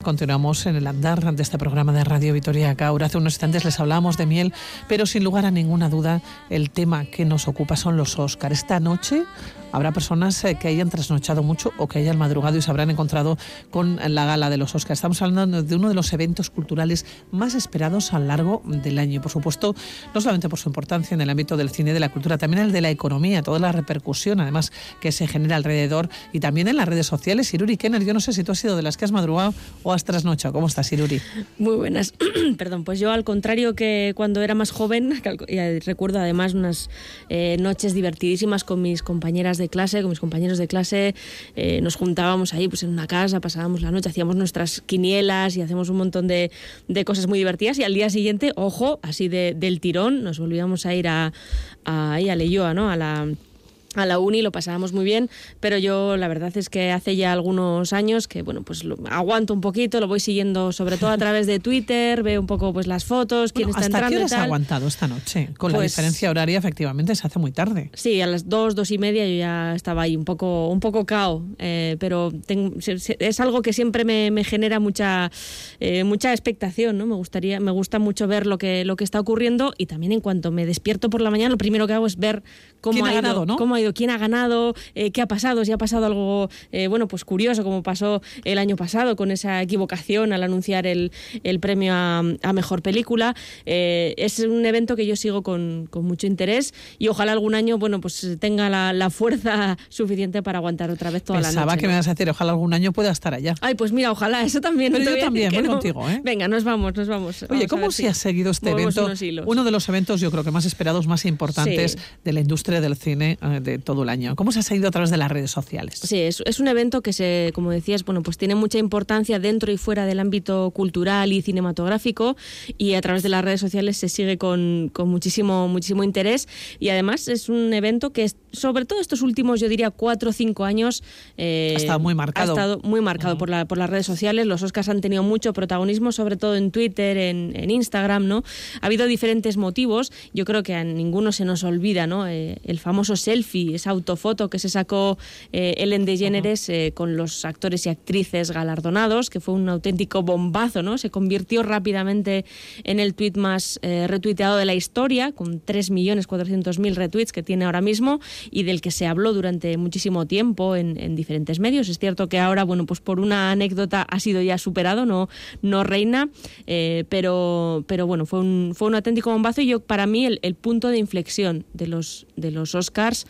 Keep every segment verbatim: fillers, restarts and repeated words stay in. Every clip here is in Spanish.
Continuamos en el andar de este programa de Radio Vitoria Gaur. Hace unos instantes les hablábamos de miel, pero sin lugar a ninguna duda el tema que nos ocupa son los Óscar. Esta noche habrá personas que hayan trasnochado mucho o que hayan madrugado y se habrán encontrado con la gala de los Óscar. Estamos hablando de uno de los eventos culturales más esperados a lo largo del año. Y por supuesto, no solamente por su importancia en el ámbito del cine y de la cultura, también el de la economía, toda la repercusión además que se genera alrededor y también en las redes sociales. Iruri Kenner, yo no sé si tú has sido de las que has madrugado o has trasnochado. ¿Cómo estás, Iruri? Muy buenas. Perdón, pues yo al contrario que cuando era más joven, recuerdo además unas eh, noches divertidísimas con mis compañeras de clase, con mis compañeros de clase, eh, nos juntábamos ahí pues en una casa, pasábamos la noche, hacíamos nuestras quinielas y hacíamos un montón de, de cosas muy divertidas y al día siguiente, ojo, así de, del tirón, nos volvíamos a ir a, a, a, a Leioa, ¿no? A la... a la uni, lo pasábamos muy bien, pero yo la verdad es que hace ya algunos años que, bueno, pues lo, aguanto un poquito, lo voy siguiendo sobre todo a través de Twitter, veo un poco pues las fotos, quién bueno, está entrando y tal. ¿Hasta qué hora has aguantado esta noche? Con pues, la diferencia horaria, efectivamente, se hace muy tarde. Sí, a las dos, dos y media yo ya estaba ahí un poco un poco cao, eh, pero tengo, es algo que siempre me, me genera mucha eh, mucha expectación, ¿no? Me gustaría, me gusta mucho ver lo que, lo que está ocurriendo y también en cuanto me despierto por la mañana, lo primero que hago es ver cómo ha, ha ganado, ido, ¿no? cómo ha ido, quién ha ganado, eh, qué ha pasado, si ha pasado algo eh, bueno, pues curioso, como pasó el año pasado con esa equivocación al anunciar el, el premio a, a Mejor Película. Eh, es un evento que yo sigo con, con mucho interés y ojalá algún año, bueno, pues tenga la, la fuerza suficiente para aguantar otra vez toda Pensaba la noche. Pensaba que ¿no? me vas a decir, ojalá algún año pueda estar allá. Ay, pues mira, ojalá, eso también. Pero no yo voy también, voy no. contigo, ¿eh? Venga, nos vamos, nos vamos. Oye, vamos ¿cómo se si ha seguido este evento? Uno de los eventos, yo creo que más esperados, más importantes sí. de la industria del cine eh, de todo el año. ¿Cómo se ha seguido a través de las redes sociales? Sí, es, es un evento que, se, como decías, bueno, pues tiene mucha importancia dentro y fuera del ámbito cultural y cinematográfico y a través de las redes sociales se sigue con, con muchísimo, muchísimo interés y además es un evento que, es, sobre todo estos últimos, yo diría, cuatro o cinco años... Eh, ha estado muy marcado. Ha estado muy marcado uh-huh. por, la, por las redes sociales. Los Óscars han tenido mucho protagonismo, sobre todo en Twitter, en, en Instagram, ¿no? Ha habido diferentes motivos. Yo creo que a ninguno se nos olvida, ¿no? Eh, el famoso selfie, esa autofoto que se sacó eh, Ellen DeGeneres uh-huh. eh, con los actores y actrices galardonados, que fue un auténtico bombazo, ¿no? Se convirtió rápidamente en el tuit más eh, retuiteado de la historia, con tres millones cuatrocientos mil retweets que tiene ahora mismo y del que se habló durante muchísimo tiempo en, en diferentes medios. Es cierto que ahora, bueno, pues por una anécdota ha sido ya superado, no, no reina, eh, pero, pero bueno, fue un, fue un auténtico bombazo y yo, para mí, el, el punto de inflexión de los, de los Óscars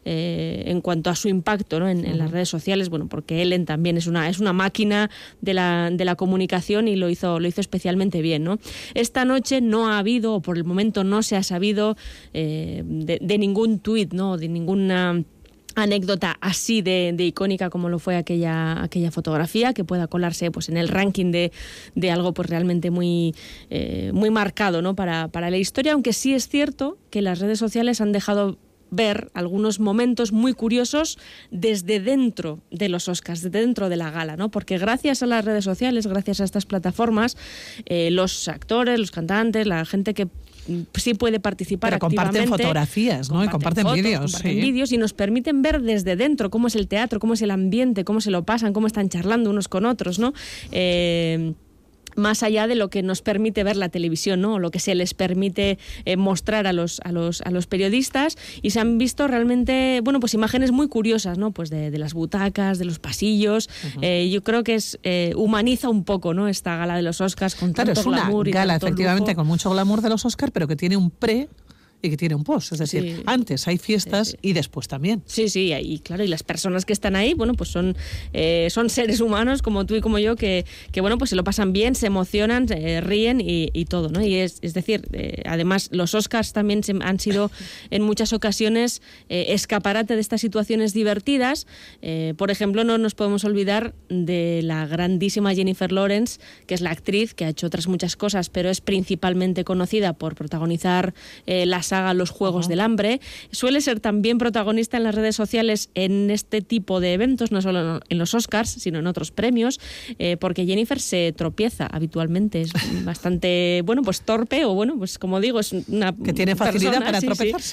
eh, en cuanto a su impacto, ¿no? en, en las redes sociales, bueno, porque Ellen también es una, es una máquina de la, de la comunicación y lo hizo, lo hizo especialmente bien, ¿no? Esta noche no ha habido, o por el momento no se ha sabido eh, de, de ningún tuit, ¿no? De ninguna anécdota así de, de icónica como lo fue aquella, aquella fotografía, que pueda colarse pues en el ranking de, de algo pues realmente muy, eh, muy marcado, ¿no? para, para la historia, aunque sí es cierto que las redes sociales han dejado ver algunos momentos muy curiosos desde dentro de los Óscars, desde dentro de la gala, ¿no? Porque gracias a las redes sociales, gracias a estas plataformas, eh, los actores, los cantantes, la gente que sí puede participar Pero activamente. comparten fotografías, ¿no? Comparten y comparten vídeos. Comparten sí. vídeos y nos permiten ver desde dentro cómo es el teatro, cómo es el ambiente, cómo se lo pasan, cómo están charlando unos con otros, ¿no? Eh... más allá de lo que nos permite ver la televisión, ¿no? O lo que se les permite eh, mostrar a los, a, los, a los periodistas, y se han visto realmente, bueno, pues imágenes muy curiosas, ¿no? Pues de, de las butacas, de los pasillos. Uh-huh. Eh, yo creo que es eh, humaniza un poco, ¿no? Esta gala de los Óscars con claro, tanto glamour y es una gala, tanto efectivamente, lujo. Con mucho glamour de los Óscars, pero que tiene un pre y que tiene un post, es decir, sí. antes hay fiestas sí, sí. y después también. Sí, sí, y claro, y las personas que están ahí, bueno, pues son eh, son seres humanos como tú y como yo que, que bueno, pues se lo pasan bien, se emocionan, eh, ríen y, y todo, ¿no? Y es, es decir, eh, además los Óscars también se, han sido en muchas ocasiones eh, escaparate de estas situaciones divertidas. Eh, por ejemplo, no nos podemos olvidar de la grandísima Jennifer Lawrence, que es la actriz que ha hecho otras muchas cosas, pero es principalmente conocida por protagonizar eh, las saga Los Juegos uh-huh. del Hambre. Suele ser también protagonista en las redes sociales en este tipo de eventos, no solo en los Óscars, sino en otros premios, eh, porque Jennifer se tropieza habitualmente, es bastante, bueno, pues torpe, o bueno, pues como digo, es una que tiene facilidad persona, para sí, tropezarse. Sí.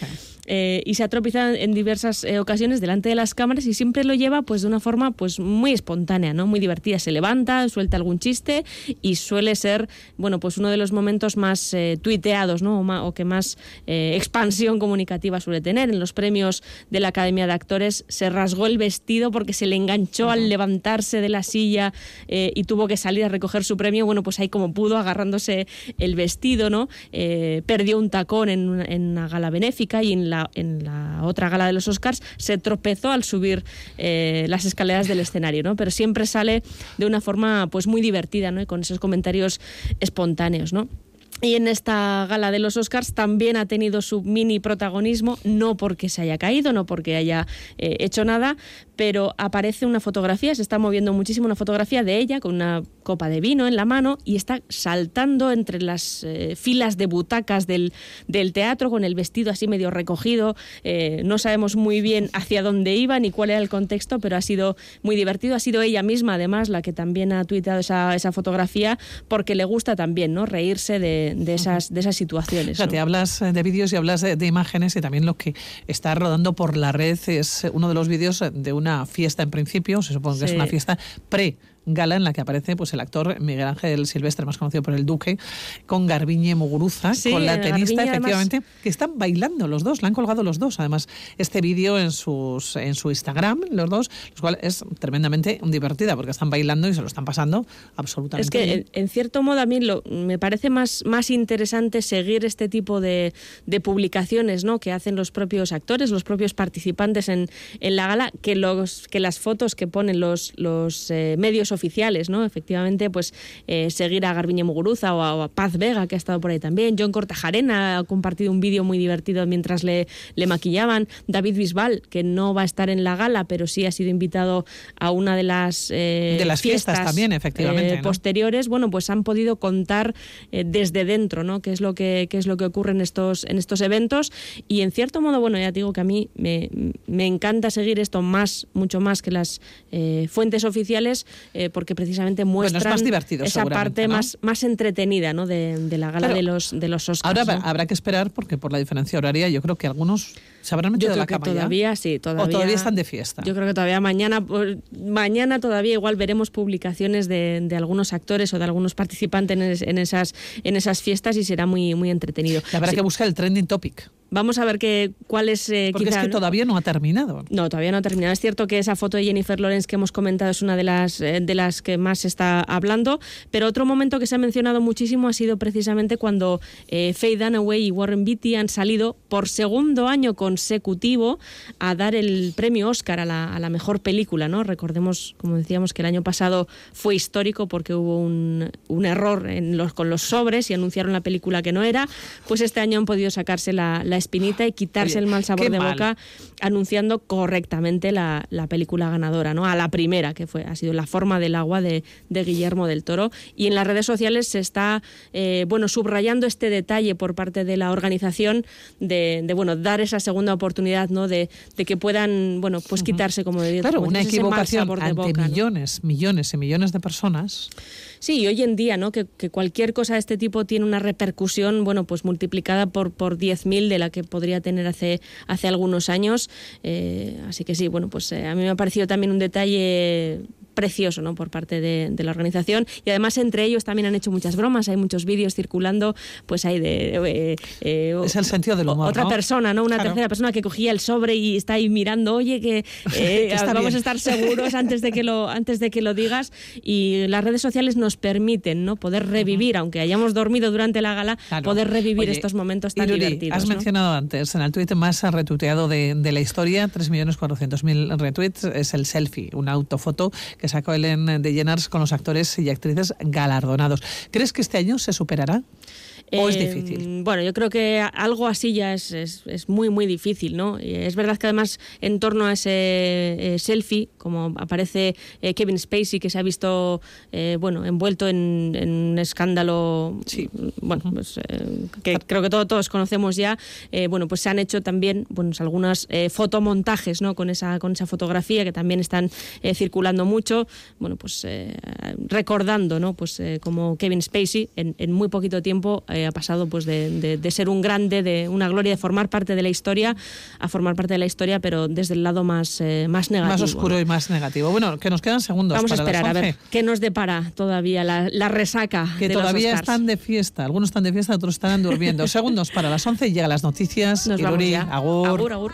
eh, y se ha tropezado en diversas eh, ocasiones delante de las cámaras y siempre lo lleva pues de una forma pues muy espontánea, ¿no? Muy divertida. Se levanta, suelta algún chiste y suele ser, bueno, pues uno de los momentos más eh, tuiteados, ¿no? O, ma, o que más eh, expansión comunicativa suele tener. En los premios de la Academia de Actores se rasgó el vestido porque se le enganchó uh-huh. al levantarse de la silla eh, y tuvo que salir a recoger su premio. Bueno, pues ahí como pudo, agarrándose el vestido, ¿no? Eh, perdió un tacón en una, en una gala benéfica y en la, en la otra gala de los Oscars se tropezó al subir eh, las escaleras del escenario, ¿no? Pero siempre sale de una forma pues muy divertida, ¿no? Y con esos comentarios espontáneos, ¿no? Y en esta gala de los Oscars también ha tenido su mini protagonismo, no porque se haya caído, no porque haya eh, hecho nada, pero aparece una fotografía, se está moviendo muchísimo una fotografía de ella con una copa de vino en la mano y está saltando entre las eh, filas de butacas del, del teatro con el vestido así medio recogido. Eh, no sabemos muy bien hacia dónde iba ni cuál era el contexto, pero ha sido muy divertido. Ha sido ella misma, además, la que también ha tuiteado esa, esa fotografía porque le gusta también, ¿no? Reírse de, de, esas, de esas situaciones. O sea, ¿no? Te hablas de vídeos y hablas de, de imágenes y también lo que está rodando por la red es uno de los vídeos de una fiesta en principio, se supone que sí. es una fiesta pre gala en la que aparece pues el actor Miguel Ángel Silvestre, más conocido por el Duque, con Garbiñe Muguruza, sí, con la tenista, Garbiñe, efectivamente, además, que están bailando los dos, la han colgado los dos, además, este vídeo en sus en su Instagram, los dos, lo cual es tremendamente divertida, porque están bailando y se lo están pasando absolutamente Es que, bien. En, en cierto modo, a mí lo, me parece más, más interesante seguir este tipo de, de publicaciones, ¿no? Que hacen los propios actores, los propios participantes en, en la gala, que, los, que las fotos que ponen los, los eh, medios oficiales, ¿no? Efectivamente, pues eh, seguir a Garbiñe Muguruza o a, o a Paz Vega, que ha estado por ahí también. John Kortajarena ha compartido un vídeo muy divertido mientras le, le maquillaban. David Bisbal, que no va a estar en la gala, pero sí ha sido invitado a una de las, eh, de las fiestas, fiestas también, efectivamente, eh, ¿no? posteriores. Bueno, pues han podido contar eh, desde dentro, ¿no? Qué es lo que, qué es lo que ocurre en estos, en estos eventos. Y en cierto modo, bueno, ya te digo que a mí me, me encanta seguir esto más, mucho más que las eh, fuentes oficiales, eh, porque precisamente muestran bueno, es más divertido, esa parte, ¿no? más, más entretenida, ¿no? de, de la gala, claro, de los de los Oscars. Ahora ¿no? habrá que esperar, porque por la diferencia horaria yo creo que algunos se habrán metido de la cama todavía, ya. Sí, todavía, o todavía están de fiesta. Yo creo que todavía mañana, mañana todavía igual veremos publicaciones de, de algunos actores o de algunos participantes en, en, esas, en esas fiestas y será muy, muy entretenido. Y habrá sí. que buscar el trending topic. Vamos a ver que, cuál es... Eh, Porque quizá, es que todavía no ha terminado. No, todavía no ha terminado. Es cierto que esa foto de Jennifer Lawrence que hemos comentado es una de las, eh, de las que más se está hablando, pero otro momento que se ha mencionado muchísimo ha sido precisamente cuando eh, Faye Dunaway y Warren Beatty han salido por segundo año consecutivo a dar el premio Oscar a la, a la mejor película, ¿no? Recordemos, como decíamos, que el año pasado fue histórico porque hubo un, un error en los, con los sobres y anunciaron la película que no era. Pues este año han podido sacarse la, la espinita y quitarse Oye, el mal sabor de mal. boca anunciando correctamente la, la película ganadora, ¿no? A la primera, que fue ha sido La forma del agua de, de Guillermo del Toro. Y en las redes sociales se está eh, bueno, subrayando este detalle por parte de la organización de, de bueno, dar esa segunda oportunidad, ¿no? De, de que puedan, bueno, pues quitarse, como de Claro, como una equivocación ante boca, millones, ¿no? millones y millones de personas. Sí, y hoy en día, ¿no? Que, que cualquier cosa de este tipo tiene una repercusión, bueno, pues multiplicada por, por diez mil de la que podría tener hace, hace algunos años. Eh, así que sí, bueno, pues eh, a mí me ha parecido también un detalle precioso, ¿no? Por parte de, de la organización, y además entre ellos también han hecho muchas bromas, hay muchos vídeos circulando, pues hay de eh, eh, es el sentido del humor, otra ¿no? persona, ¿no? Una claro. tercera persona que cogía el sobre y está ahí mirando, oye, que, eh, que vamos bien. a estar seguros antes de que lo antes de que lo digas, y las redes sociales nos permiten, ¿no? Poder revivir, uh-huh. aunque hayamos dormido durante la gala, claro. poder revivir Oye, estos momentos tan Iruri, divertidos. Has ¿no? mencionado antes en el tuit más retuiteado de, de la historia, tres millones cuatrocientos mil retweets, es el selfie, una autofoto que sacó Ellen DeGeneres con los actores y actrices galardonados. ¿Crees que este año se superará? ¿O es difícil? Eh, bueno, yo creo que algo así ya es, es, es muy, muy difícil, ¿no? Y es verdad que además en torno a ese eh, selfie, como aparece eh, Kevin Spacey, que se ha visto, eh, bueno, envuelto en, en un escándalo, sí. bueno, pues, eh, que creo que todo, todos conocemos ya, eh, bueno, pues se han hecho también, bueno, algunos eh, fotomontajes, ¿no? Con esa, con esa fotografía que también están eh, circulando mucho, bueno, pues eh, recordando, ¿no? Pues eh, como Kevin Spacey en, en muy poquito tiempo eh, Eh, ha pasado pues de, de, de ser un grande, de una gloria, de formar parte de la historia, a formar parte de la historia, pero desde el lado más, eh, más negativo. Más oscuro, ¿no? Y más negativo. Bueno, que nos quedan segundos. Vamos para a esperar las once. a ver qué nos depara todavía la, la resaca que de todavía los Oscars. Están de fiesta. Algunos están de fiesta, otros están durmiendo. Segundos para las once, llegan las noticias. Nos Iruri, vamos ya. agur. Agur, agur.